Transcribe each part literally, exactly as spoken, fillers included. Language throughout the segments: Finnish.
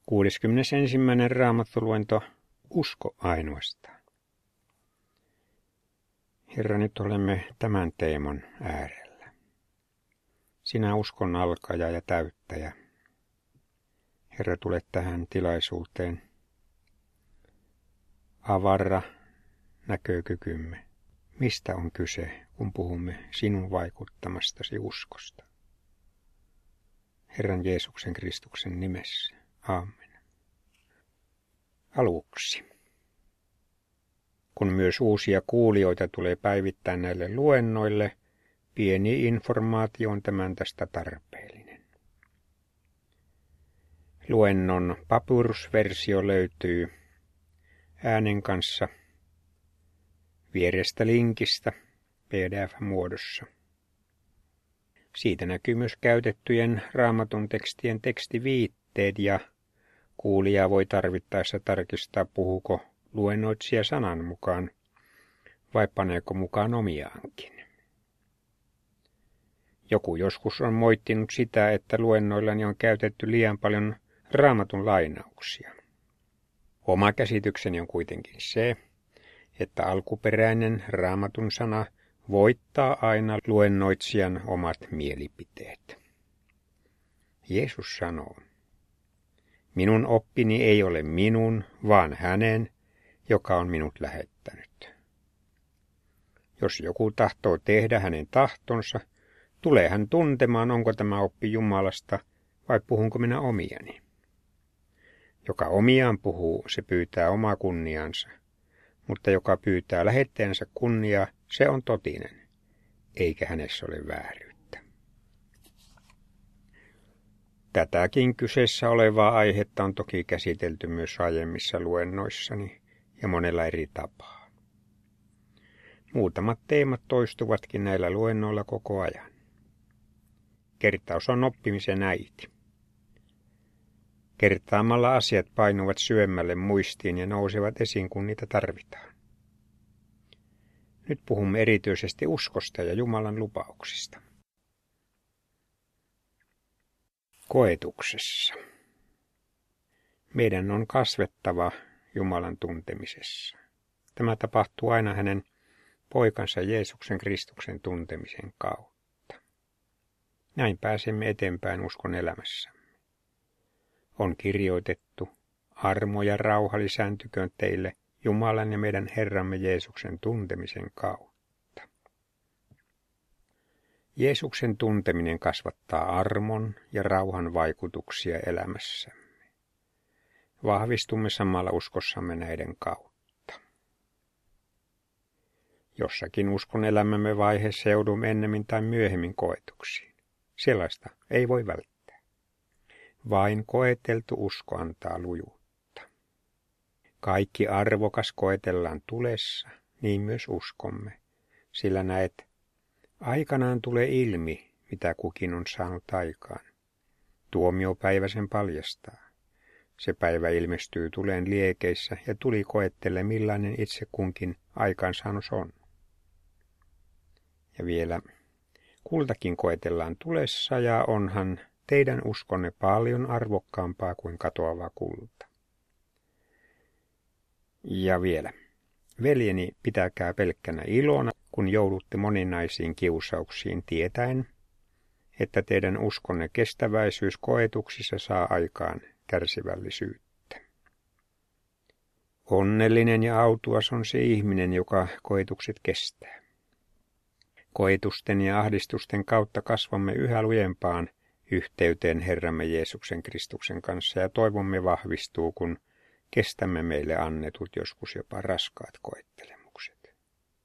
kuudeskymmenesensimmäinen raamattuluento, usko ainoastaan. Herra, nyt olemme tämän teeman äärellä. Sinä uskon alkaja ja täyttäjä. Herra, tule tähän tilaisuuteen. Avarra näkökykymme. Mistä on kyse, kun puhumme sinun vaikuttamastasi uskosta? Herran Jeesuksen Kristuksen nimessä. Aamen. Aluksi. Kun myös uusia kuulijoita tulee päivittäin näille luennoille, pieni informaatio on tämän tästä tarpeellinen. Luennon papyrusversio löytyy äänen kanssa vierestä linkistä P D F-muodossa. Siitä näkyy myös käytettyjen raamatun tekstien tekstiviitteet ja kuulija voi tarvittaessa tarkistaa, puhuuko luennoitsija sanan mukaan vai paneeko mukaan omiaankin. Joku joskus on moittinut sitä, että luennoillani on käytetty liian paljon raamatun lainauksia. Oma käsitykseni on kuitenkin se, että alkuperäinen raamatun sana voittaa aina luennoitsijan omat mielipiteet. Jeesus sanoo, minun oppini ei ole minun, vaan hänen, joka on minut lähettänyt. Jos joku tahtoo tehdä hänen tahtonsa, tulee hän tuntemaan, onko tämä oppi Jumalasta vai puhunko minä omiani. Joka omiaan puhuu, se pyytää omaa kunniansa, mutta joka pyytää lähettäjänsä kunniaa, se on totinen, eikä hänessä ole vääryyttä. Tätäkin kyseessä olevaa aihetta on toki käsitelty myös aiemmissa luennoissani ja monella eri tapaa. Muutamat teemat toistuvatkin näillä luennoilla koko ajan. Kertaus on oppimisen äiti. Kertaamalla asiat painuvat syvemmälle muistiin ja nousevat esiin, kun niitä tarvitaan. Nyt puhumme erityisesti uskosta ja Jumalan lupauksista. Koetuksessa. Meidän on kasvettava Jumalan tuntemisessa. Tämä tapahtuu aina hänen poikansa Jeesuksen Kristuksen tuntemisen kautta. Näin pääsemme eteenpäin uskon elämässämme. On kirjoitettu, armo ja rauha lisääntyköön teille Jumalan ja meidän Herramme Jeesuksen tuntemisen kautta. Jeesuksen tunteminen kasvattaa armon ja rauhan vaikutuksia elämässämme. Vahvistumme samalla uskossamme näiden kautta. Jossakin uskon elämämme vaiheessa joudumme ennemmin tai myöhemmin koetuksiin. Sellaista ei voi välttää. Vain koeteltu usko antaa lujuutta. Kaikki arvokas koetellaan tulessa, niin myös uskomme, sillä näet, aikanaan tulee ilmi, mitä kukin on saanut aikaan. Tuomiopäivä sen paljastaa. Se päivä ilmestyy tuleen liekeissä ja tuli koettelee, millainen itse kunkin aikaansaannos on. Ja vielä, kultakin koetellaan tulessa ja onhan teidän uskonne paljon arvokkaampaa kuin katoava kulta. Ja vielä, veljeni, pitäkää pelkkänä ilona, kun joudutte moninaisiin kiusauksiin tietäen, että teidän uskonne kestäväisyys koetuksissa saa aikaan kärsivällisyyttä. Onnellinen ja autuas on se ihminen, joka koetukset kestää. Koetusten ja ahdistusten kautta kasvamme yhä lujempaan yhteyteen Herramme Jeesuksen Kristuksen kanssa ja toivomme vahvistuu, kun kestämme meille annetut joskus jopa raskaat koettelemukset.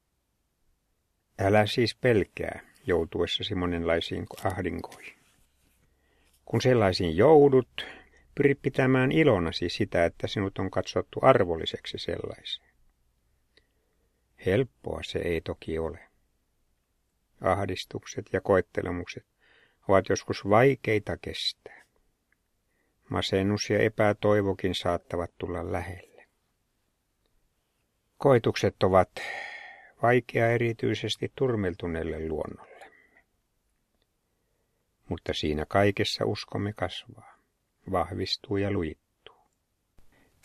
Älä siis pelkää joutuessasi monenlaisiin ahdinkoihin. Kun sellaisiin joudut, pyri pitämään ilonasi sitä, että sinut on katsottu arvolliseksi sellaiseen. Helppoa se ei toki ole. Ahdistukset ja koettelemukset ovat joskus vaikeita kestää. Masennus ja epätoivokin saattavat tulla lähelle. Koetukset ovat vaikea erityisesti turmeltuneelle luonnollemme. Mutta siinä kaikessa uskomme kasvaa, vahvistuu ja lujittuu.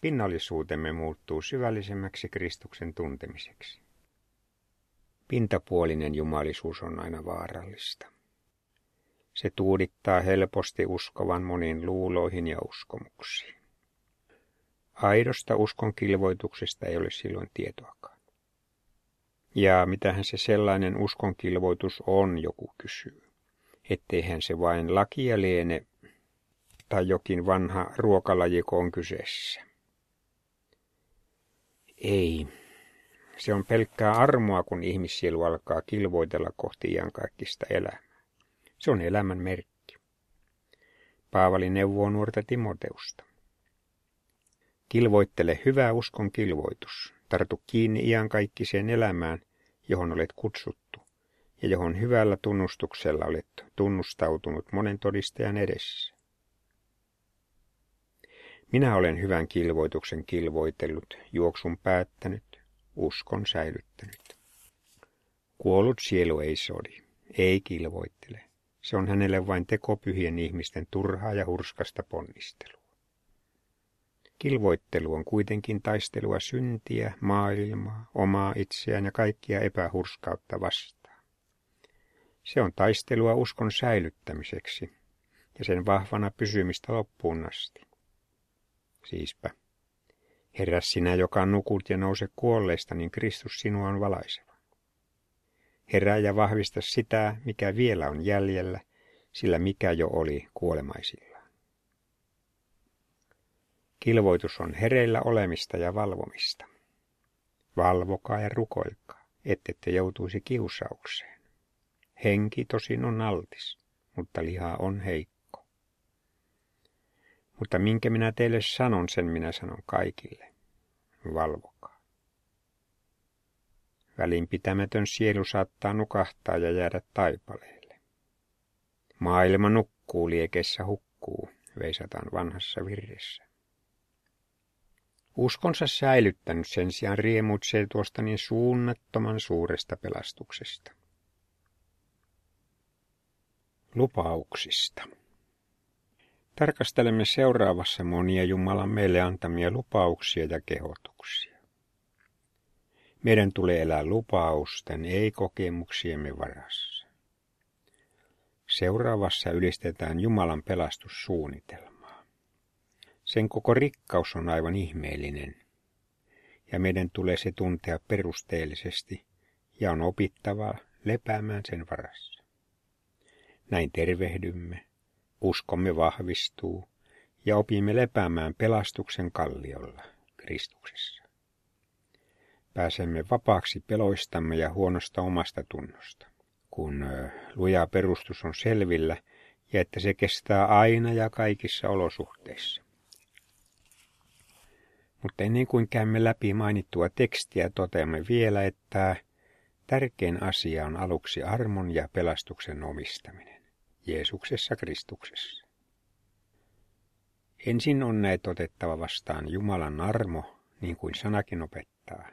pinnallisuutemme muuttuu syvällisemmäksi Kristuksen tuntemiseksi. Pintapuolinen jumalisuus on aina vaarallista. Se tuudittaa helposti uskovan moniin luuloihin ja uskomuksiin. Aidosta uskon kilvoituksesta ei ole silloin tietoakaan. Ja mitähän se sellainen uskon kilvoitus on, joku kysyy. Etteihän se vain lakia liene tai jokin vanha ruokalajiko on kyseessä. Ei. Se on pelkkää armoa, kun ihmissielu alkaa kilvoitella kohti iankaikkista elämää. Se on elämän merkki. Paavali neuvoo nuorta Timoteusta. Kilvoittele hyvä uskon kilvoitus. Tartu kiinni iankaikkiseen elämään, johon olet kutsuttu, ja johon hyvällä tunnustuksella olet tunnustautunut monen todistajan edessä. Minä olen hyvän kilvoituksen kilvoitellut, juoksun päättänyt, uskon säilyttänyt. Kuollut sielu ei sodi, ei kilvoittele. Se on hänelle vain tekopyhien ihmisten turhaa ja hurskasta ponnistelua. Kilvoittelu on kuitenkin taistelua syntiä, maailmaa, omaa itseään ja kaikkia epähurskautta vastaan. Se on taistelua uskon säilyttämiseksi ja sen vahvana pysymistä loppuun asti. Siispä, herää sinä, joka nukut ja nouse kuolleista, niin Kristus sinua on valaiseva. Herää ja vahvista sitä, mikä vielä on jäljellä, sillä mikä jo oli kuolemaisillaan. Kilvoitus on hereillä olemista ja valvomista. Valvokaa ja rukoilkaa, ettette joutuisi kiusaukseen. Henki tosin on altis, mutta liha on heikko. Mutta minkä minä teille sanon, sen minä sanon kaikille. Valvokaa. Välinpitämätön sielu saattaa nukahtaa ja jäädä taipaleelle. Maailma nukkuu, liekeissä hukkuu, veisataan vanhassa virressä. Uskonsa säilyttänyt sen sijaan riemuitsee tuosta niin suunnattoman suuresta pelastuksesta. Lupauksista. Tarkastelemme seuraavassa monia Jumalan meille antamia lupauksia ja kehotuksia. Meidän tulee elää lupausten, ei kokemuksiemme varassa. Seuraavassa ylistetään Jumalan pelastussuunnitelmaa. Sen koko rikkaus on aivan ihmeellinen, ja meidän tulee se tuntea perusteellisesti, ja on opittava lepäämään sen varassa. Näin tervehdymme, uskomme vahvistuu, ja opimme lepäämään pelastuksen kalliolla, Kristuksessa. Pääsemme vapaaksi peloistamme ja huonosta omasta tunnosta, kun luja perustus on selvillä, ja että se kestää aina ja kaikissa olosuhteissa. Mutta ennen kuin käymme läpi mainittua tekstiä, toteamme vielä, että tärkein asia on aluksi armon ja pelastuksen omistaminen, Jeesuksessa Kristuksessa. Ensin on näet otettava vastaan Jumalan armo, niin kuin sanakin opettaa.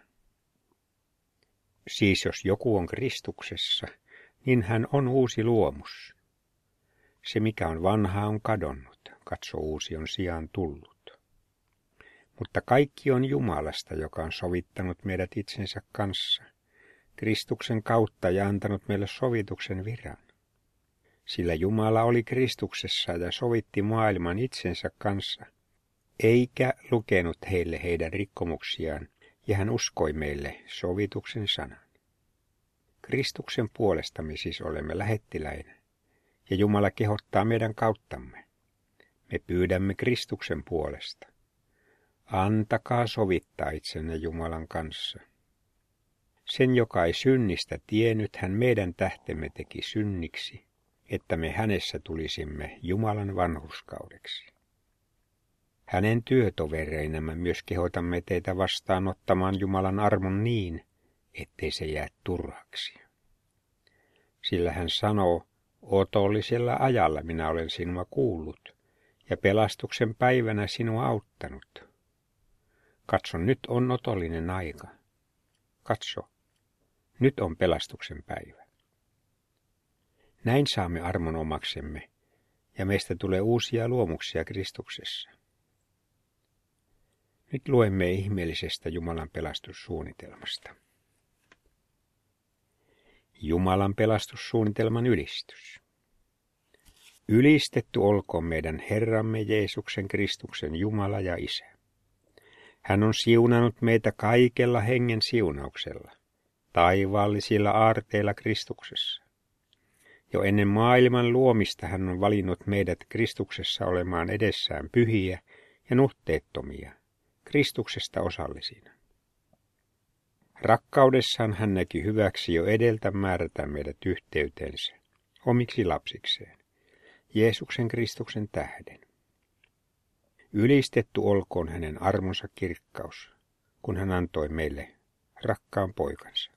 Siis jos joku on Kristuksessa, niin hän on uusi luomus. Se mikä on vanha on kadonnut, katso uusi on sijaan tullut. Mutta kaikki on Jumalasta, joka on sovittanut meidät itsensä kanssa, Kristuksen kautta ja antanut meille sovituksen viran. Sillä Jumala oli Kristuksessa ja sovitti maailman itsensä kanssa, eikä lukenut heille heidän rikkomuksiaan, ja hän uskoi meille sovituksen sanan. Kristuksen puolesta me siis olemme lähettiläinä, ja Jumala kehottaa meidän kauttamme. Me pyydämme Kristuksen puolesta. Antakaa sovittaa itsenne Jumalan kanssa. Sen, joka ei synnistä tiennyt, hän meidän tähtemme teki synniksi, että me hänessä tulisimme Jumalan vanhurskaudeksi. Hänen työtovereinamme myös kehotamme teitä vastaanottamaan Jumalan armon niin, ettei se jää turhaksi. Sillä hän sanoo, otollisella ajalla minä olen sinua kuullut, ja pelastuksen päivänä sinua auttanut. Katso, nyt on otollinen aika. Katso, nyt on pelastuksen päivä. Näin saamme armon omaksemme, ja meistä tulee uusia luomuksia Kristuksessa. Nyt luemme ihmeellisestä Jumalan pelastussuunnitelmasta. Jumalan pelastussuunnitelman ylistys. Ylistetty olkoon meidän Herramme Jeesuksen Kristuksen Jumala ja Isä. Hän on siunannut meitä kaikella hengen siunauksella, taivaallisilla aarteilla Kristuksessa. Jo ennen maailman luomista hän on valinnut meidät Kristuksessa olemaan edessään pyhiä ja nuhteettomia, Kristuksesta osallisina. Rakkaudessaan hän näki hyväksi jo edeltä määrätä meidät yhteyteensä, omiksi lapsikseen, Jeesuksen Kristuksen tähden. Ylistetty olkoon hänen armonsa kirkkaus, kun hän antoi meille rakkaan poikansa.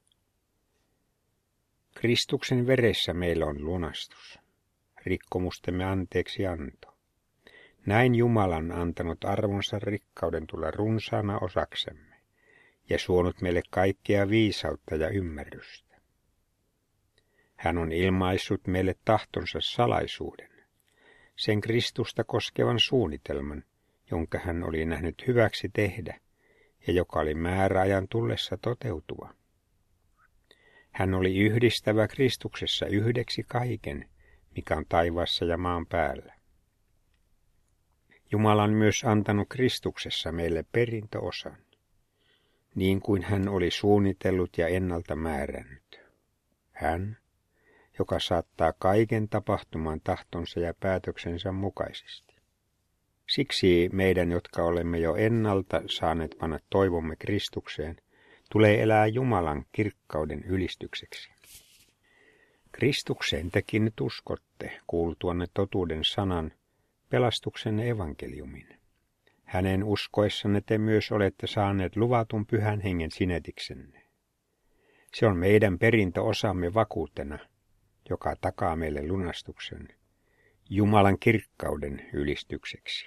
Kristuksen veressä meillä on lunastus, rikkomustemme anteeksi anto. Näin Jumala on antanut arvonsa rikkauden tulla runsaana osaksemme ja suonut meille kaikkea viisautta ja ymmärrystä. Hän on ilmaissut meille tahtonsa salaisuuden, sen Kristusta koskevan suunnitelman, jonka hän oli nähnyt hyväksi tehdä ja joka oli määräajan tullessa toteutua. Hän oli yhdistävä Kristuksessa yhdeksi kaiken, mikä on taivaassa ja maan päällä. Jumala on myös antanut Kristuksessa meille perintöosan, niin kuin hän oli suunnitellut ja ennalta määrännyt. Hän, joka saattaa kaiken tapahtumaan tahtonsa ja päätöksensä mukaisesti. Siksi meidän, jotka olemme jo ennalta saaneet panna toivomme Kristukseen, tulee elää Jumalan kirkkauden ylistykseksi. Kristukseen tekin nyt uskotte, kuultuanne totuuden sanan, pelastuksen evankeliumin. Hänen uskoessanne te myös olette saaneet luvatun pyhän hengen sinetiksenne. Se on meidän perintöosamme vakuutena, joka takaa meille lunastuksen, Jumalan kirkkauden ylistykseksi.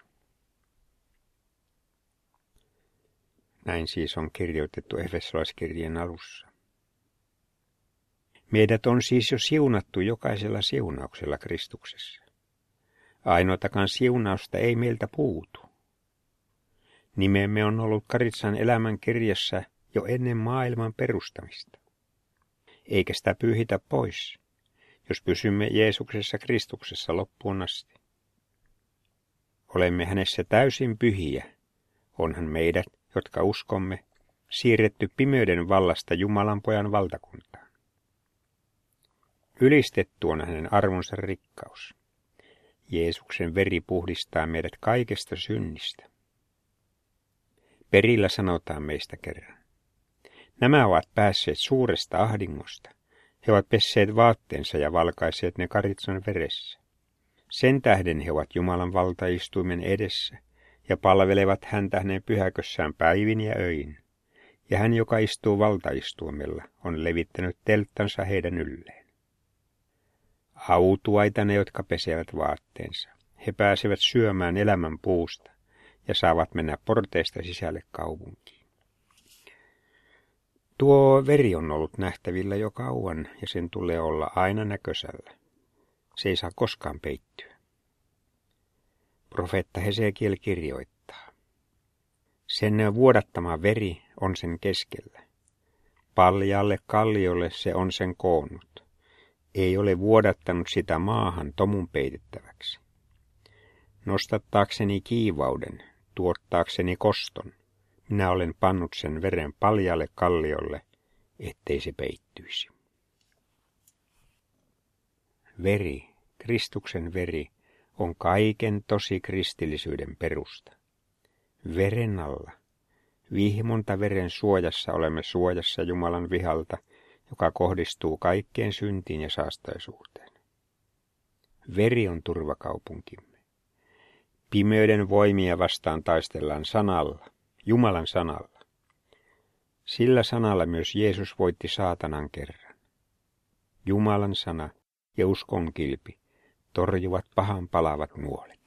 Näin siis on kirjoitettu Efesolaiskirjeen alussa. Meidät on siis jo siunattu jokaisella siunauksella Kristuksessa. Ainoatakaan siunausta ei meiltä puutu. Nimemme on ollut Karitsan elämän kirjassa jo ennen maailman perustamista. Eikä sitä pyyhitä pois, jos pysymme Jeesuksessa Kristuksessa loppuun asti. Olemme hänessä täysin pyhiä, onhan meidät, jotka uskomme, siirretty pimeyden vallasta Jumalan pojan valtakuntaan. Ylistetty on hänen arvonsa rikkaus. Jeesuksen veri puhdistaa meidät kaikesta synnistä. Perillä sanotaan meistä kerran. Nämä ovat päässeet suuresta ahdingosta. He ovat pesseet vaatteensa ja valkaiseet ne Karitsan veressä. Sen tähden he ovat Jumalan valtaistuimen edessä ja palvelevat häntä hänen pyhäkössään päivin ja öin. Ja hän, joka istuu valtaistuimella, on levittänyt telttansa heidän ylleen. Autuaita ne, jotka pesevät vaatteensa. He pääsevät syömään elämän puusta ja saavat mennä porteista sisälle kaupunkiin. Tuo veri on ollut nähtävillä jo kauan ja sen tulee olla aina näkösällä. Se ei saa koskaan peittyä. Profeetta Hesekiel kirjoittaa. Sen vuodattama veri on sen keskellä. Paljaalle kalliolle se on sen koonnut. Ei ole vuodattanut sitä maahan tomun peitettäväksi. Nostattaakseni kiivauden, tuottaakseni koston, minä olen pannut sen veren paljaalle kalliolle, ettei se peittyisi. Veri, Kristuksen veri, on kaiken tosi kristillisyyden perusta. Veren alla, vihmonta veren suojassa olemme suojassa Jumalan vihalta, joka kohdistuu kaikkeen syntiin ja saastaisuuteen. Veri on turvakaupunkimme. Pimeyden voimia vastaan taistellaan sanalla, Jumalan sanalla. Sillä sanalla myös Jeesus voitti saatanan kerran. Jumalan sana ja uskon kilpi torjuvat pahan palavat nuolet.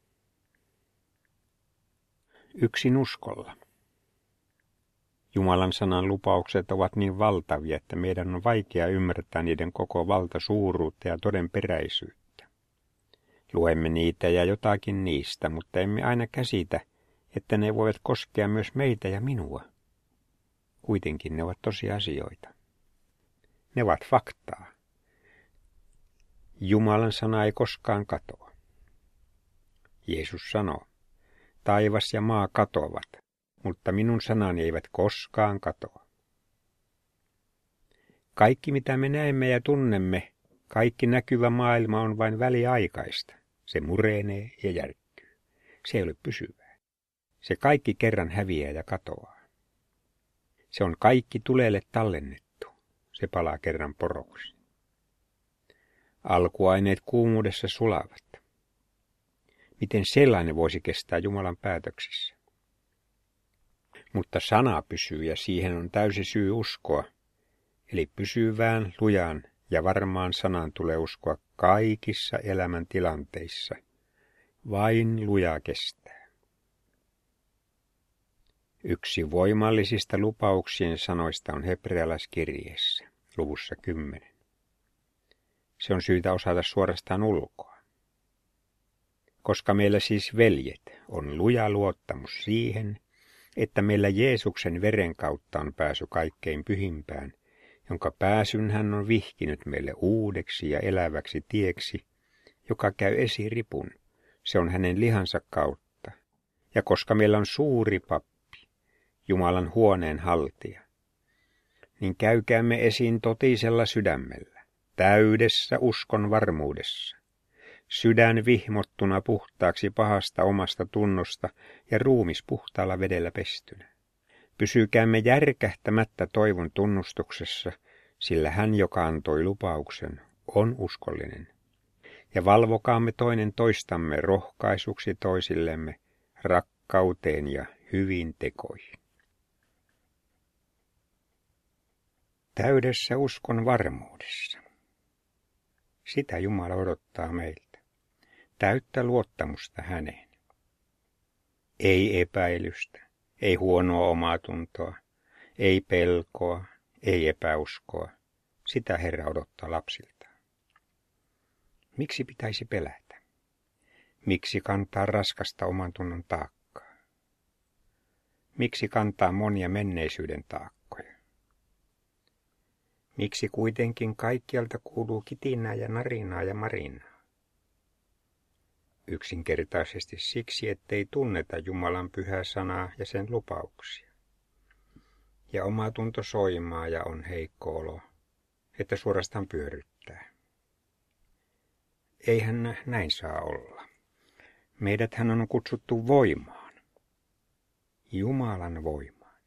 Yksin uskolla. Jumalan sanan lupaukset ovat niin valtavia, että meidän on vaikea ymmärtää niiden koko valtasuuruutta ja todenperäisyyttä. Luemme niitä ja jotakin niistä, mutta emme aina käsitä, että ne voivat koskea myös meitä ja minua. Kuitenkin ne ovat tosiasioita. Ne ovat faktaa. Jumalan sana ei koskaan katoa. Jeesus sanoo, taivas ja maa katoavat, mutta minun sanani eivät koskaan katoa. Kaikki mitä me näemme ja tunnemme, kaikki näkyvä maailma on vain väliaikaista. Se murenee ja järkkyy. Se ei ole pysyvää. Se kaikki kerran häviää ja katoaa. Se on kaikki tulelle tallennettu. Se palaa kerran poroksi. Alkuaineet kuumuudessa sulavat. Miten sellainen voisi kestää Jumalan päätöksissä? Mutta sana pysyy ja siihen on täysi syy uskoa. Eli pysyvään, lujaan ja varmaan sanaan tulee uskoa kaikissa elämän tilanteissa. Vain luja kestää. Yksi voimallisista lupauksien sanoista on hebrealaiskirjeessä, luvussa kymmenen. Se on syytä osata suorastaan ulkoa. Koska meillä siis, veljet, on luja luottamus siihen, että meillä Jeesuksen veren kautta on pääsy kaikkein pyhimpään, jonka pääsyn hän on vihkinyt meille uudeksi ja eläväksi tieksi, joka käy esiripun, se on hänen lihansa kautta. Ja koska meillä on suuri pappi, Jumalan huoneen haltija, niin käykäämme esiin totisella sydämellä, täydessä uskon varmuudessa, sydän vihmottuna puhtaaksi pahasta omasta tunnosta ja ruumis puhtaalla vedellä pestynä. Pysykäämme järkähtämättä toivon tunnustuksessa, sillä hän, joka antoi lupauksen, on uskollinen. Ja valvokaamme toinen toistamme rohkaisuksi toisillemme, rakkauteen ja hyvin tekoihin. Täydessä uskon varmuudessa. Sitä Jumala odottaa meiltä. Täyttä luottamusta häneen. Ei epäilystä. Ei huonoa omaatuntoa, ei pelkoa, ei epäuskoa. Sitä Herra odottaa lapsiltaan. Miksi pitäisi pelätä? Miksi kantaa raskasta oman tunnon taakkaa? Miksi kantaa monia menneisyyden taakkoja? Miksi kuitenkin kaikkialta kuuluu kitinää ja narinaa ja marinaa? Yksinkertaisesti siksi, ettei tunneta Jumalan pyhää sanaa ja sen lupauksia. Ja omatunto soimaa ja on heikko olo, että suorastaan pyörryttää. Eihän näin saa olla. Meidäthän on kutsuttu voimaan. Jumalan voimaan.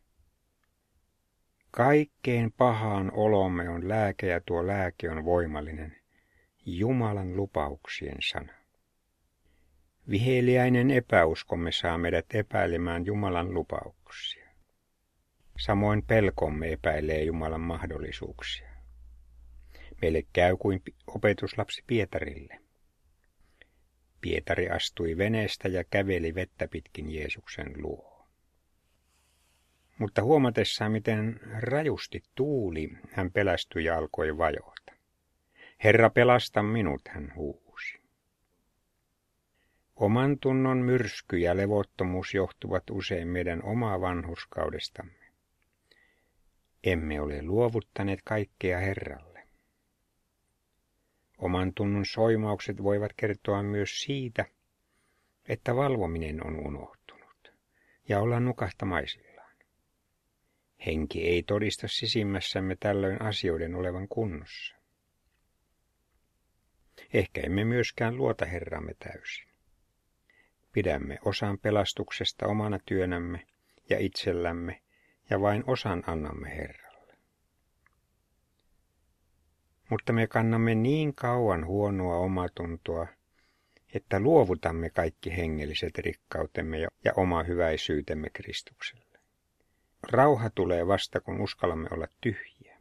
Kaikkein pahaan olomme on lääke ja tuo lääke on voimallinen. Jumalan lupauksien sana. Viheliäinen epäuskomme saa meidät epäilemään Jumalan lupauksia. Samoin pelkomme epäilee Jumalan mahdollisuuksia. Meille käy kuin opetuslapsi Pietarille. Pietari astui veneestä ja käveli vettä pitkin Jeesuksen luo. Mutta huomatessaan, miten rajusti tuuli, hän pelästyi ja alkoi vajota. Herra, pelasta minut, hän huusi. Oman tunnon myrsky ja levottomuus johtuvat usein meidän omaa vanhurskaudestamme. Emme ole luovuttaneet kaikkea Herralle. Oman tunnon soimaukset voivat kertoa myös siitä, että valvominen on unohtunut ja ollaan nukahtamaisillaan. Henki ei todista sisimmässämme tällöin asioiden olevan kunnossa. Ehkä emme myöskään luota Herramme täysin. Pidämme osan pelastuksesta omana työnämme ja itsellämme ja vain osan annamme Herralle. Mutta me kannamme niin kauan huonoa omatuntoa, että luovutamme kaikki hengelliset rikkautemme ja oma hyväisyytemme Kristukselle. Rauha tulee vasta, kun uskallamme olla tyhjiä.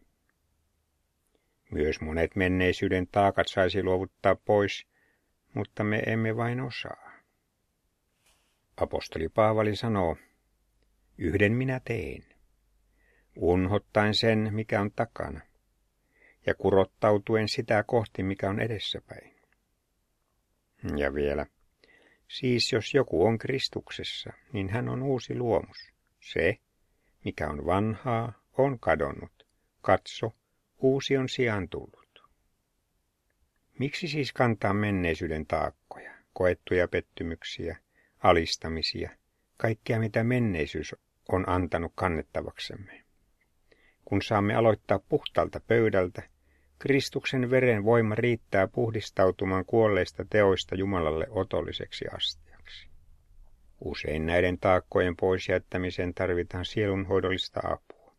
Myös monet menneisyyden taakat saisi luovuttaa pois, mutta me emme vain osaa. Apostoli Paavali sanoo, yhden minä teen, unhottaen sen, mikä on takana, ja kurottautuen sitä kohti, mikä on edessäpäin. Ja vielä, Siis jos joku on Kristuksessa, niin hän on uusi luomus. Se, mikä on vanhaa, on kadonnut. Katso, uusi on sijaan tullut. Miksi siis kantaa menneisyyden taakkoja, koettuja pettymyksiä, alistamisia, kaikkea mitä menneisyys on antanut kannettavaksemme? Kun saamme aloittaa puhtaalta pöydältä, Kristuksen veren voima riittää puhdistautumaan kuolleista teoista Jumalalle otolliseksi astiaksi. Usein näiden taakkojen pois jättämiseen tarvitaan sielunhoidollista apua.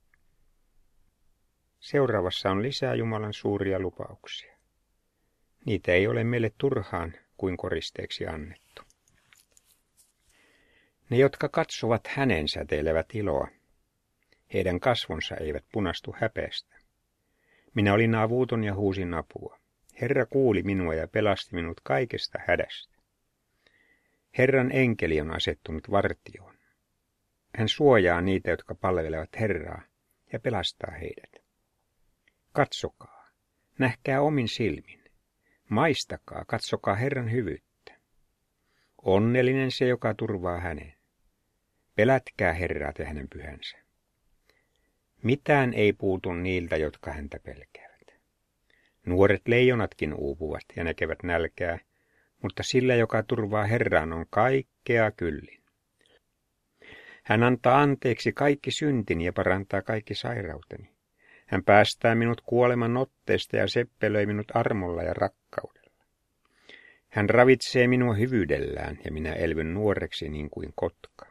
Seuraavassa on lisää Jumalan suuria lupauksia. Niitä ei ole meille turhaan kuin koristeeksi annettu. Ne, jotka katsovat hänen, säteilevät iloa. Heidän kasvonsa eivät punastu häpeästä. Minä olin avuuton ja huusin apua. Herra kuuli minua ja pelasti minut kaikesta hädästä. Herran enkeli on asettunut vartioon. Hän suojaa niitä, jotka palvelevat Herraa, ja pelastaa heidät. Katsokaa, nähkää omin silmin. Maistakaa, katsokaa Herran hyvyyttä. Onnellinen se, joka turvaa hänen. Pelätkää Herraa ja hänen pyhänsä. Mitään ei puutu niiltä, jotka häntä pelkäävät. Nuoret leijonatkin uupuvat ja näkevät nälkää, mutta sillä, joka turvaa Herraan, on kaikkea kyllin. Hän antaa anteeksi kaikki syntini ja parantaa kaikki sairauteni. Hän päästää minut kuoleman otteesta ja seppelöi minut armolla ja rakkaudella. Hän ravitsee minua hyvyydellään ja minä elvyn nuoreksi niin kuin kotka.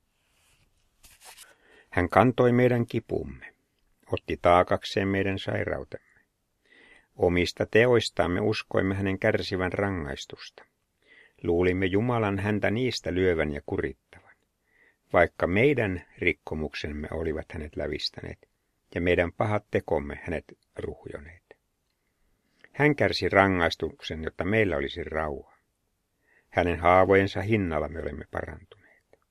Hän kantoi meidän kipumme, otti taakakseen meidän sairautemme. Omista teoistamme uskoimme hänen kärsivän rangaistusta. Luulimme Jumalan häntä niistä lyövän ja kurittavan, vaikka meidän rikkomuksemme olivat hänet lävistäneet ja meidän pahat tekomme hänet ruhjoneet. Hän kärsi rangaistuksen, jotta meillä olisi rauha. Hänen haavojensa hinnalla me olemme parantuneet.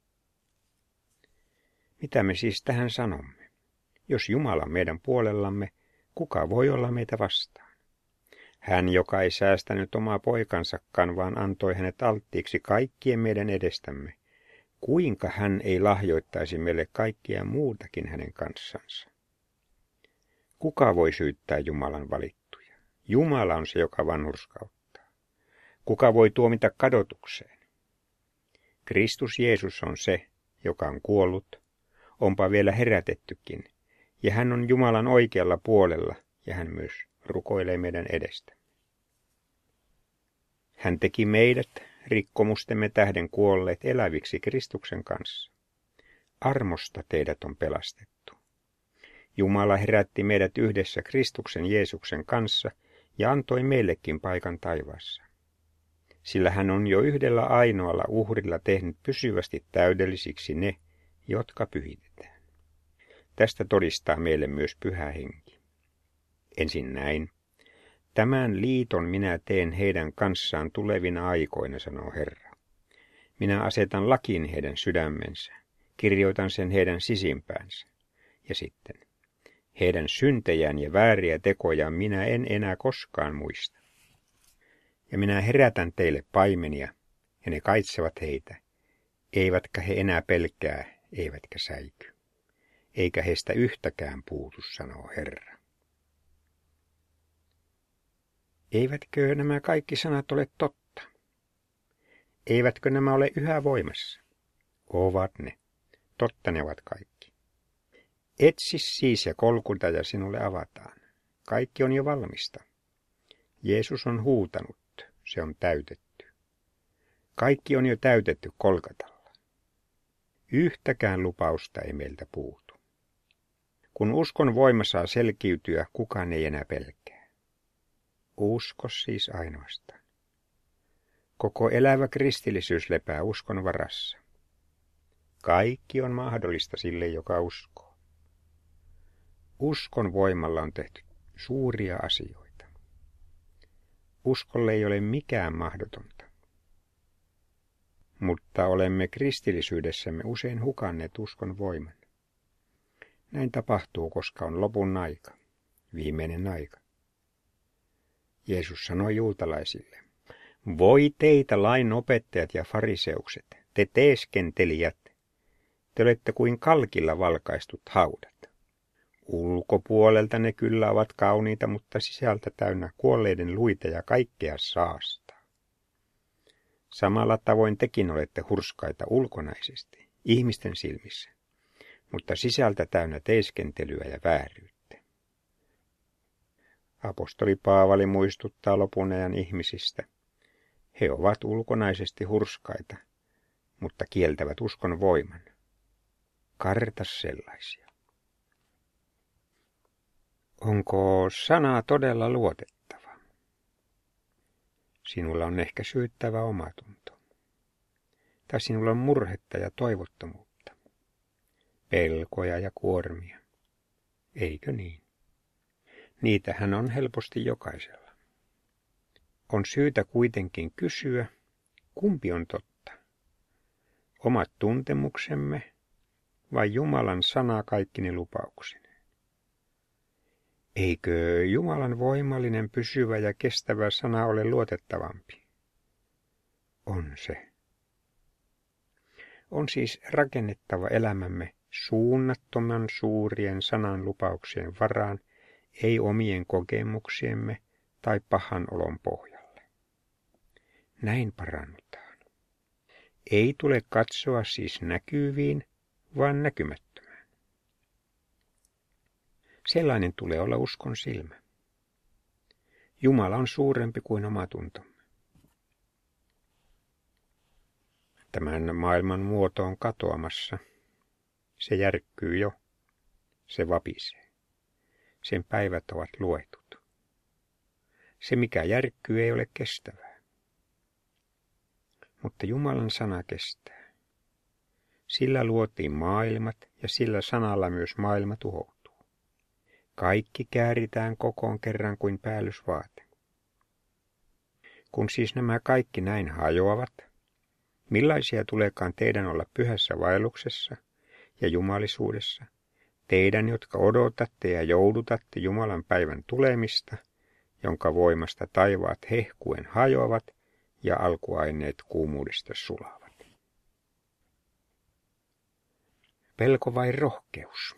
Mitä me siis tähän sanomme? Jos Jumala on meidän puolellamme, kuka voi olla meitä vastaan? Hän, joka ei säästänyt omaa poikansakaan, vaan antoi hänet alttiiksi kaikkien meidän edestämme, kuinka hän ei lahjoittaisi meille kaikkia muutakin hänen kanssansa? Kuka voi syyttää Jumalan valittuja? Jumala on se, joka vanhurskauttaa. Kuka voi tuomita kadotukseen? Kristus Jeesus on se, joka on kuollut, onpa vielä herätettykin, ja hän on Jumalan oikealla puolella, ja hän myös rukoilee meidän edestä. Hän teki meidät, rikkomustemme tähden kuolleet, eläviksi Kristuksen kanssa. Armosta teidät on pelastettu. Jumala herätti meidät yhdessä Kristuksen Jeesuksen kanssa ja antoi meillekin paikan taivaassa. Sillä hän on jo yhdellä ainoalla uhrilla tehnyt pysyvästi täydellisiksi ne, jotka pyhitetään. Tästä todistaa meille myös Pyhä Henki. Ensin näin. Tämän liiton minä teen heidän kanssaan tulevina aikoina, sanoo Herra. Minä asetan lakin heidän sydämensä, kirjoitan sen heidän sisimpäänsä. Ja sitten, heidän syntejään ja vääriä tekojaan minä en enää koskaan muista. Ja minä herätän teille paimenia, ja ne kaitsevat heitä, eivätkä he enää pelkää, eivätkä säiky. Eikä heistä yhtäkään puutu, sanoo Herra. Eivätkö nämä kaikki sanat ole totta? Eivätkö nämä ole yhä voimassa? Ovat ne. Totta ne ovat kaikki. Etsi siis ja kolkuta ja sinulle avataan. Kaikki on jo valmista. Jeesus on huutanut, se on täytetty. Kaikki on jo täytetty Kolkatalla. Yhtäkään lupausta ei meiltä puutu. Kun uskon voima saa selkiytyä, kukaan ei enää pelkää. Usko siis ainoastaan. Koko elävä kristillisyys lepää uskon varassa. Kaikki on mahdollista sille, joka uskoo. Uskon voimalla on tehty suuria asioita. Uskolle ei ole mikään mahdotonta. Mutta olemme kristillisyydessämme usein hukanneet uskon voiman. Näin tapahtuu, koska on lopun aika, viimeinen aika. Jeesus sanoi juutalaisille, Voi teitä lainopettajat ja fariseukset, te teeskentelijät, te olette kuin kalkilla valkaistut haudat. Ulkopuolelta ne kyllä ovat kauniita, mutta sisältä täynnä kuolleiden luita ja kaikkea saastaa. Samalla tavoin tekin olette hurskaita ulkonaisesti, ihmisten silmissä, mutta sisältä täynnä teeskentelyä ja vääryyttä. Apostoli Paavali muistuttaa lopun ajan ihmisistä. He ovat ulkonaisesti hurskaita, mutta kieltävät uskon voiman. Kartas sellaisia. Onko sana todella luotettava? Sinulla on ehkä syyttävä omatunto. Tai sinulla on murhetta ja toivottomuutta. Pelkoja ja kuormia. Eikö niin? Niitähän on helposti jokaisella. On syytä kuitenkin kysyä, kumpi on totta? Omat tuntemuksemme vai Jumalan sana kaikkine lupauksineen? Eikö Jumalan voimallinen, pysyvä ja kestävä sana ole luotettavampi? On se. On siis rakennettava elämämme suunnattoman suurien sanan lupauksien varaan, ei omien kokemuksiemme tai pahan olon pohjalle. Näin parannutaan. Ei tule katsoa siis näkyviin, vaan näkymättömään. Sellainen tulee olla uskon silmä. Jumala on suurempi kuin omatuntomme. Tämän maailman muoto on katoamassa. Se järkkyy jo. Se vapisee. Sen päivät ovat luetut. Se, mikä järkkyy, ei ole kestävää. Mutta Jumalan sana kestää. Sillä luotiin maailmat ja sillä sanalla myös maailma tuhoutuu. Kaikki kääritään kokoon kerran kuin päällysvaate. Kun siis nämä kaikki näin hajoavat, millaisia tuleekaan teidän olla pyhässä vaelluksessa ja jumalisuudessa, teidän, jotka odotatte ja joudutatte Jumalan päivän tulemista, jonka voimasta taivaat hehkuen hajoavat ja alkuaineet kuumuudesta sulavat. Pelko vai rohkeus?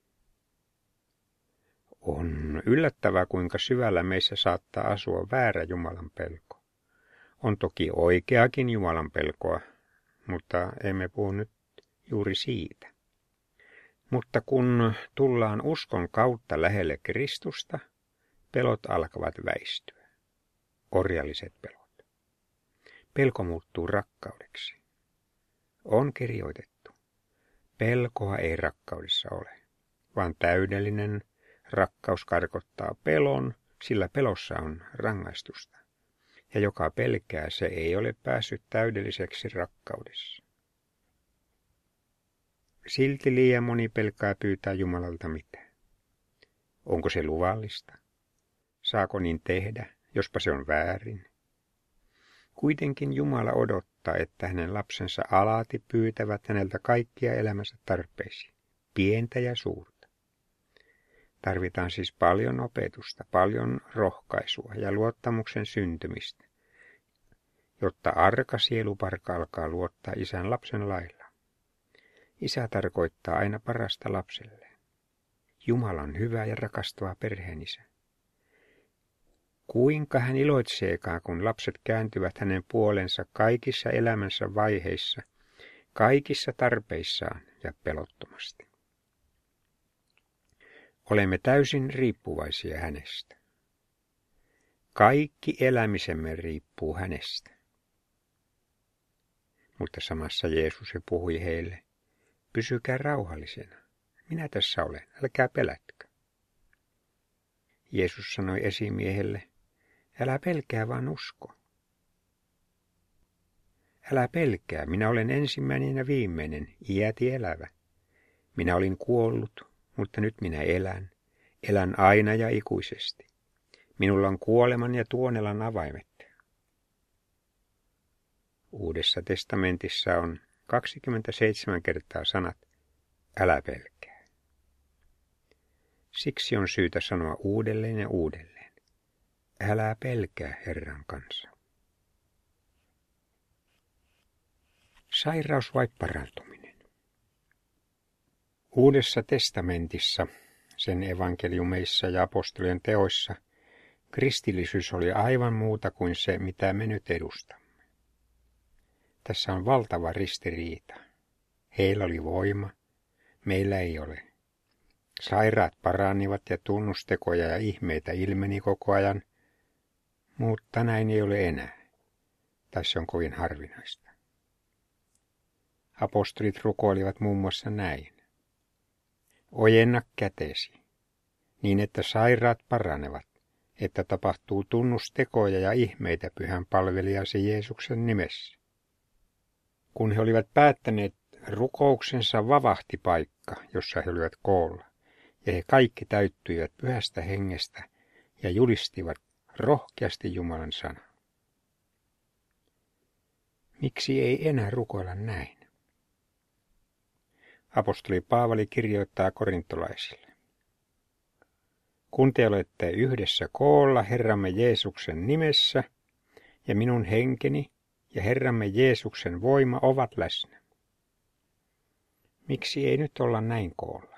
On yllättävää, kuinka syvällä meissä saattaa asua väärä Jumalan pelko. On toki oikeakin Jumalan pelkoa, mutta emme puhu nyt juuri siitä. Mutta kun tullaan uskon kautta lähelle Kristusta, pelot alkavat väistyä. Orjalliset pelot. Pelko muuttuu rakkaudeksi. On kirjoitettu. Pelkoa ei rakkaudessa ole, vaan täydellinen rakkaus karkottaa pelon, sillä pelossa on rangaistusta. Ja joka pelkää, se ei ole päässyt täydelliseksi rakkaudessa. Silti liian moni pelkää pyytää Jumalalta mitään. Onko se luvallista? Saako niin tehdä, jospa se on väärin? Kuitenkin Jumala odottaa, että hänen lapsensa alati pyytävät häneltä kaikkia elämänsä tarpeisiin, pientä ja suurta. Tarvitaan siis paljon opetusta, paljon rohkaisua ja luottamuksen syntymistä, jotta arka sieluparka alkaa luottaa isän lapsen lailla. Isä tarkoittaa aina parasta lapselleen. Jumala on hyvä ja rakastava perheenisä. Kuinka hän iloitseekaan, kun lapset kääntyvät hänen puolensa kaikissa elämänsä vaiheissa, kaikissa tarpeissaan ja pelottomasti. Olemme täysin riippuvaisia hänestä. Kaikki elämisemme riippuu hänestä. Mutta samassa Jeesus jo puhui heille, pysykää rauhallisena. Minä tässä olen, älkää pelätkö. Jeesus sanoi esimiehelle, älä pelkää, vaan usko. Älä pelkää, minä olen ensimmäinen ja viimeinen, iäti elävä. Minä olin kuollut, mutta nyt minä elän. Elän aina ja ikuisesti. Minulla on kuoleman ja tuonelan avaimet. Uudessa testamentissa on kaksikymmentäseitsemän kertaa sanat, älä pelkää. Siksi on syytä sanoa uudelleen ja uudelleen, älä pelkää Herran kanssa. Sairaus vai parantuminen? Uudessa testamentissa, sen evankeliumeissa ja apostolien teoissa, kristillisyys oli aivan muuta kuin se, mitä me nyt edustamme. Tässä on valtava ristiriita. Heillä oli voima, meillä ei ole. Sairaat paranivat ja tunnustekoja ja ihmeitä ilmeni koko ajan, mutta näin ei ole enää. Tai se on kovin harvinaista. Apostolit rukoilivat muun muassa näin. Ojenna kätesi, niin että sairaat paranevat, että tapahtuu tunnustekoja ja ihmeitä pyhän palvelijasi Jeesuksen nimessä. Kun he olivat päättäneet rukouksensa, vavahti paikka, jossa he olivat koolla, ja he kaikki täyttyivät pyhästä hengestä ja julistivat rohkeasti Jumalan sanaa. Miksi ei enää rukoilla näin? Apostoli Paavali kirjoittaa korintolaisille. Kun te olette yhdessä koolla Herramme Jeesuksen nimessä, ja minun henkeni ja Herramme Jeesuksen voima ovat läsnä. Miksi ei nyt olla näin koolla?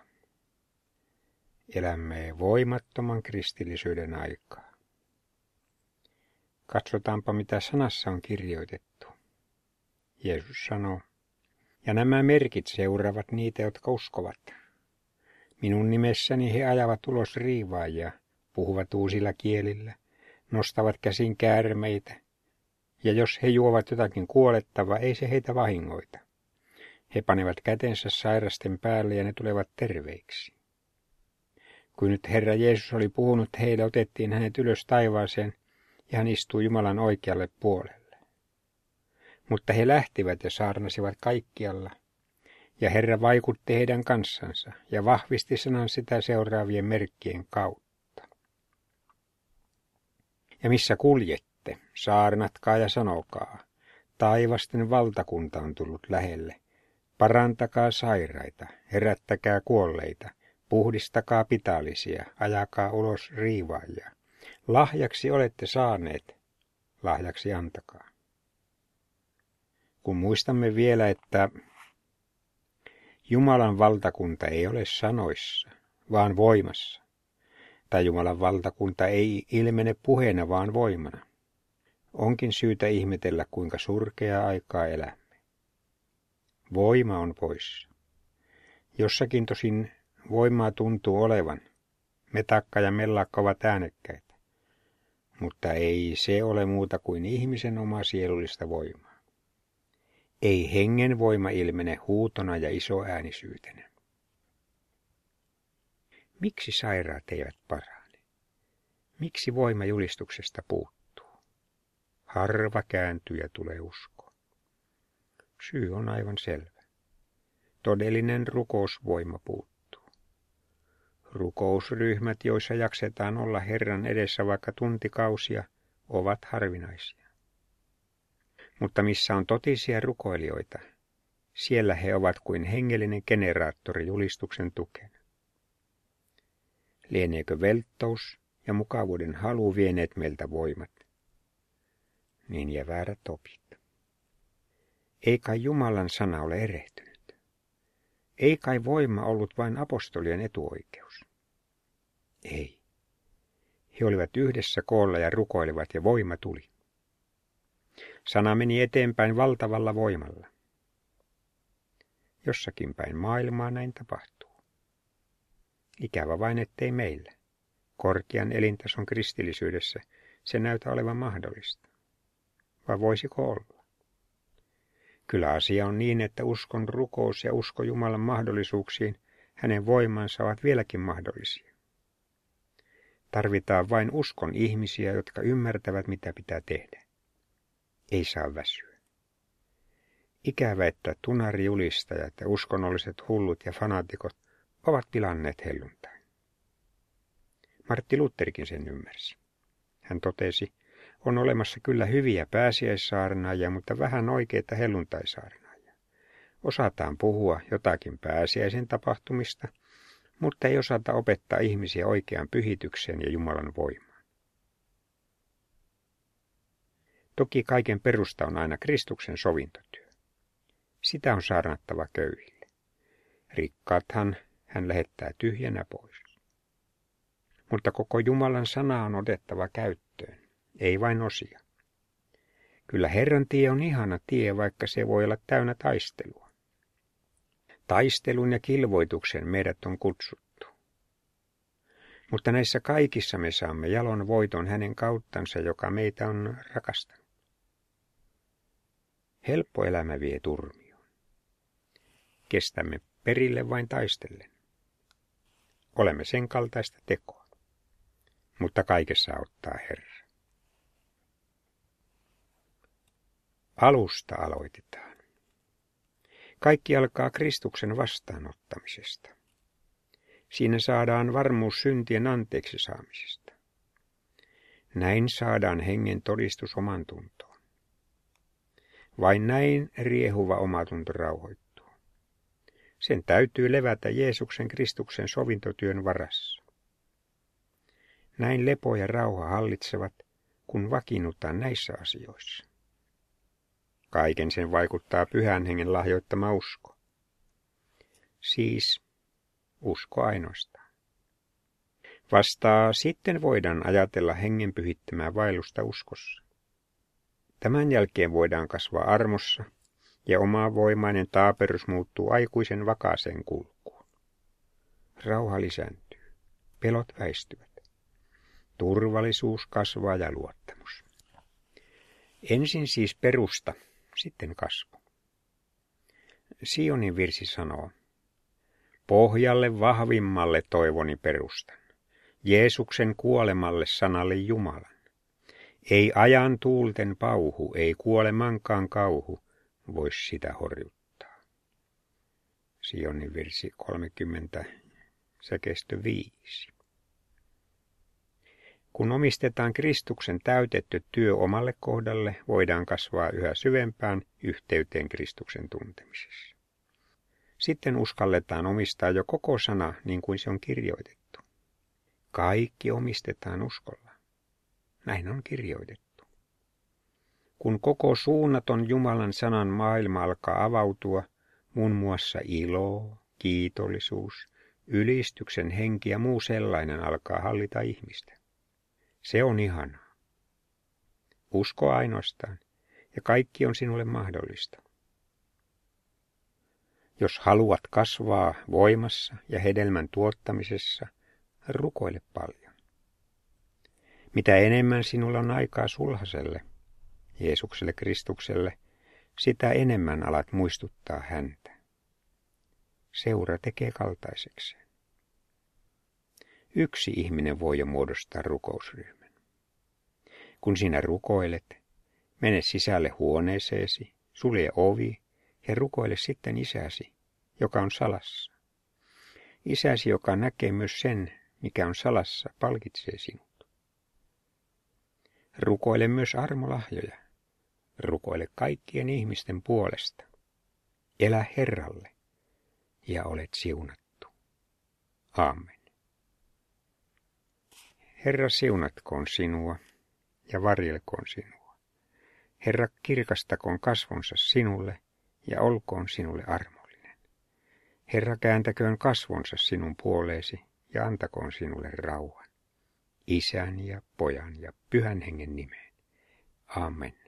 Elämme voimattoman kristillisyyden aikaa. Katsotaanpa, mitä sanassa on kirjoitettu. Jeesus sanoo, ja nämä merkit seuraavat niitä, jotka uskovat. Minun nimessäni he ajavat ulos riivaajia, puhuvat uusilla kielillä, nostavat käsin käärmeitä, ja jos he juovat jotakin kuolettavaa, ei se heitä vahingoita. He panevat kätensä sairasten päälle ja ne tulevat terveiksi. Kun nyt Herra Jeesus oli puhunut heille, otettiin hänet ylös taivaaseen ja hän istui Jumalan oikealle puolelle. Mutta he lähtivät ja saarnasivat kaikkialla, ja Herra vaikutti heidän kanssansa ja vahvisti sanan sitä seuraavien merkkien kautta. Ja missä kuljette, saarnatkaa ja sanokaa, taivasten valtakunta on tullut lähelle. Parantakaa sairaita, herättäkää kuolleita, puhdistakaa pitallisia, ajakaa ulos riivaajia. Lahjaksi olette saaneet, lahjaksi antakaa. Kun muistamme vielä, että Jumalan valtakunta ei ole sanoissa, vaan voimassa, tai Jumalan valtakunta ei ilmene puheena, vaan voimana, onkin syytä ihmetellä, kuinka surkeaa aikaa elämme. Voima on poissa. Jossakin tosin voimaa tuntuu olevan. Metakka ja mellakka ovat äänekkäitä. Mutta ei se ole muuta kuin ihmisen omaa sielullista voimaa. Ei hengen voima ilmene huutona ja isoäänisyytenä. Miksi sairaat eivät parane? Miksi voima julistuksesta puuttuu? Harva kääntyy ja tulee uskoon. Syy on aivan selvä. Todellinen rukousvoima puuttuu. Rukousryhmät, joissa jaksetaan olla Herran edessä vaikka tuntikausia, ovat harvinaisia. Mutta missä on totisia rukoilijoita, siellä he ovat kuin hengellinen generaattori julistuksen tukena. Lieneekö velttous ja mukavuuden halu vieneet meiltä voimat? Niin ja väärät opit. Ei kai Jumalan sana ole erehtynyt. Ei kai voima ollut vain apostolien etuoikeus. Ei. He olivat yhdessä koolla ja rukoilivat ja voima tuli. Sana meni eteenpäin valtavalla voimalla. Jossakin päin maailmaa näin tapahtuu. Ikävä vain, ettei meillä. Korkean elintason kristillisyydessä se näytä olevan mahdollista. Vai voisiko olla? Kyllä asia on niin, että uskon rukous ja usko Jumalan mahdollisuuksiin, hänen voimansa ovat vieläkin mahdollisia. Tarvitaan vain uskon ihmisiä, jotka ymmärtävät, mitä pitää tehdä. Ei saa väsyä. Ikävä, että tunarijulistajat ja uskonnolliset hullut ja fanaatikot ovat pilanneet helluntain. Martti Lutherkin sen ymmärsi. Hän totesi, on olemassa kyllä hyviä pääsiäissaarnaajia, mutta vähän oikeita helluntaisaarnaajia. Osataan puhua jotakin pääsiäisen tapahtumista, mutta ei osata opettaa ihmisiä oikeaan pyhitykseen ja Jumalan voimaan. Toki kaiken perusta on aina Kristuksen sovintotyö. sitä on saarnattava köyhille. Rikkaathan hän lähettää tyhjänä pois. Mutta koko Jumalan sana on otettava käyttöön, ei vain osia. Kyllä Herran tie on ihana tie, vaikka se voi olla täynnä taistelua. Taistelun ja kilvoituksen meidät on kutsuttu. Mutta näissä kaikissa me saamme jalon voiton hänen kauttansa, joka meitä on rakastanut. Helppo elämä vie turmioon. Kestämme perille vain taistellen. Olemme sen kaltaista tekoa, mutta kaikessa auttaa Herra. Alusta aloitetaan. Kaikki alkaa Kristuksen vastaanottamisesta. Siinä saadaan varmuus syntien anteeksi saamisesta. Näin saadaan hengen todistus oman tuntoon. Vain näin riehuva omatunto rauhoittuu. Sen täytyy levätä Jeesuksen Kristuksen sovintotyön varassa. Näin lepo ja rauha hallitsevat, kun vakiinnutaan näissä asioissa. Kaiken sen vaikuttaa Pyhän Hengen lahjoittama usko. Siis usko ainoastaan. Vastaa sitten voidaan ajatella Hengen pyhittämää vaellusta uskossa. Tämän jälkeen voidaan kasvaa armossa ja oma voimainen taaperus muuttuu aikuisen vakaaseen kulkuun. Rauha lisääntyy, pelot väistyvät. Turvallisuus kasvaa ja luottamus. Ensin siis perusta, sitten kasvu. Sionin virsi sanoo, pohjalle vahvimmalle toivoni perustan, Jeesuksen kuolemalle sanalle Jumalan. Ei ajan tuulten pauhu, ei kuolemankaan kauhu, vois sitä horjuttaa. Sionin virsi kolmekymmentä, säkeistö viisi. Kun omistetaan Kristuksen täytetty työ omalle kohdalle, voidaan kasvaa yhä syvempään yhteyteen Kristuksen tuntemisessa. Sitten uskalletaan omistaa jo koko sana niin kuin se on kirjoitettu. Kaikki omistetaan uskolla. Näin on kirjoitettu. Kun koko suunnaton Jumalan sanan maailma alkaa avautua, muun muassa ilo, kiitollisuus, ylistyksen henki ja muu sellainen alkaa hallita ihmistä. Se on ihanaa. Usko ainoastaan, ja kaikki on sinulle mahdollista. Jos haluat kasvaa voimassa ja hedelmän tuottamisessa, rukoile paljon. Mitä enemmän sinulla on aikaa sulhaselle, Jeesukselle Kristukselle, sitä enemmän alat muistuttaa häntä. Seura tekee kaltaisekseen. Yksi ihminen voi jo muodostaa rukousryhmän. Kun sinä rukoilet, mene sisälle huoneeseesi, sulje ovi ja rukoile sitten isäsi, joka on salassa. Isäsi, joka näkee myös sen, mikä on salassa, palkitsee sinut. Rukoile myös armolahjoja. Rukoile kaikkien ihmisten puolesta. Elä Herralle ja olet siunattu. Aamen. Herra siunatkoon sinua ja varjelkoon sinua. Herra kirkastakoon kasvonsa sinulle ja olkoon sinulle armollinen. Herra kääntäköön kasvonsa sinun puoleesi ja antakoon sinulle rauhan. Isän ja Pojan ja Pyhän Hengen nimeen. Amen.